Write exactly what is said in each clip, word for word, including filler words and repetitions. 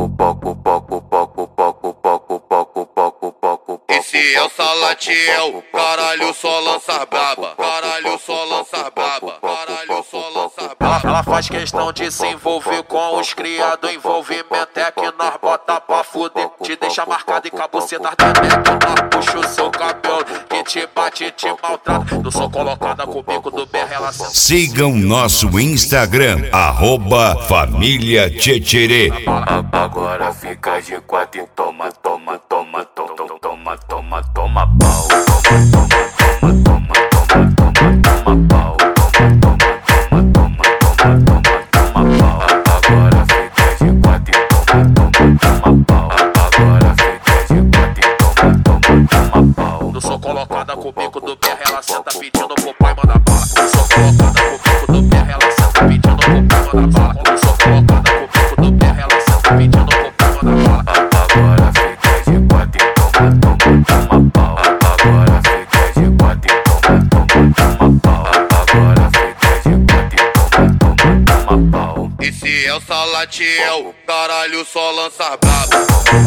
Esse é o Salatiel, caralho, só lança braba. Caralho, só lança braba. Caralho, só lança braba. Ela faz questão de se envolver com os criados. Envolvimento é que nós bota pra fuder. Te deixa marcado em cabucetas da neto. Nós puxa o seu cabelo, que te bate, te maltrata. Eu sou colocada com o bico do B R, ela senta. Sigam nosso Instagram, arroba Família Tchetcherê. Agora fica de quatro e toma, toma, toma, toma, toma, toma, toma pau. Toma, toma, toma, toma, toma, toma pau. Toma, toma, toma, toma, toma, toma pau. Agora fica de quatro e toma, toma, toma pau. Agora fica de quatro e toma, toma, toma pau. Eu sou colocada com o bico do B R, ela senta pedindo pro pai mandar bala. Eu sou colocada com o bico do B R, ela senta pedindo pro pai mandar bala. Eu sou colocada com o bico do B R, ela senta pedindo pro pai mandar bala. Agora fica de quatro e toma, toma, toma pau. Agora fica de quatro e toma, toma, toma pau. Agora fica de quatro e toma, toma, toma pau. Esse é o Salatiel, caralho, só lança braba.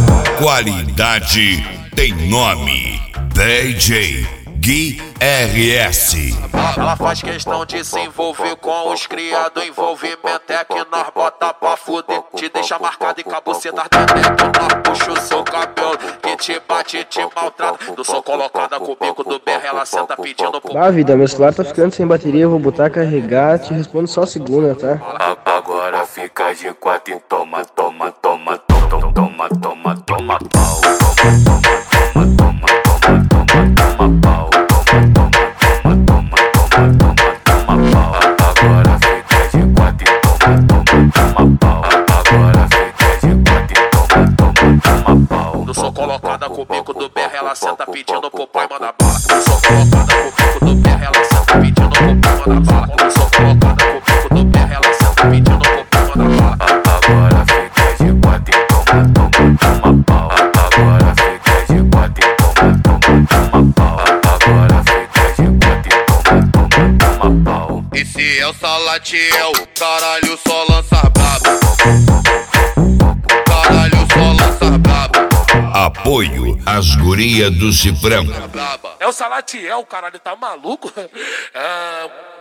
Qualidade tem nome. D J Gui R S. Ela faz questão de se envolver com os criados. Envolvimento é que nós bota pra fuder. Te deixa marcado em cabucetas da neto. Nós puxa o seu cabelo, que te bate, te maltrata. Eu sou colocada com o bico do B R, ela senta pedindo pro... Ah, vida, meu celular tá ficando sem bateria, eu vou botar carregar, te respondo só segunda, tá? Agora fica de quatro e toma, toma, toma, toma, toma, toma, toma pau. Toma, toma, toma, toma, toma, toma pau. Toma, toma, toma, toma, toma pau. Agora fica de quatro e toma, toma, toma pau. Agora fica de quatro e toma, toma, toma pau. Eu sou colocada com o bico do B R, ela senta pedindo pro pai mandar bala. Eu sou colocada com o bico do B R, ela senta pedindo pro pai mandar bala. Eu sou colocada com o bico do B R, ela senta pedindo pro pai mandar bala. Agora fica de quatro e toma, toma, toma pau. Agora fica de quatro e toma, toma, toma pau. Agora fica de quatro e toma, toma, toma pau. Esse é o Salatiel, caralho, só lança braba. Caralho, só lança braba. Apoio às gurias do Cifrão. Braba. É o Salatiel, caralho, tá maluco? Ah...